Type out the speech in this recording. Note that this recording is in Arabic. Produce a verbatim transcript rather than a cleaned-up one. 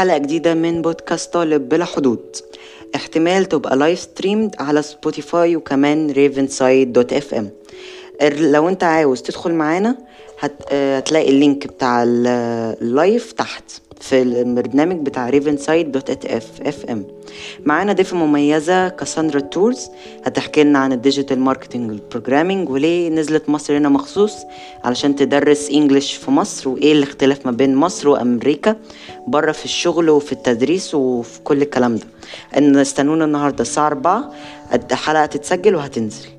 حلقة جديدة من بودكاست طالب بلا حدود. احتمال تبقى لايف ستريمد على سبوتيفاي وكمان ريفن سايد دوت اف ام. لو انت عاوز تدخل معانا هت... هتلاقي اللينك بتاع اللايف تحت في البرنامج بتاع ريفن سايد دوت اف ام. معانا ضيفة مميزة كاساندرا تورز هتحكي لنا عن الديجيتال ماركتنج والبروجرامينج وليه نزلت مصر هنا مخصوص علشان تدرس انجليش في مصر، وايه الاختلاف ما بين مصر وامريكا بره في الشغل وفي التدريس وفي كل الكلام ده. ان استنونا النهارده الساعة أربعة الحلقة تتسجل وهتنزل.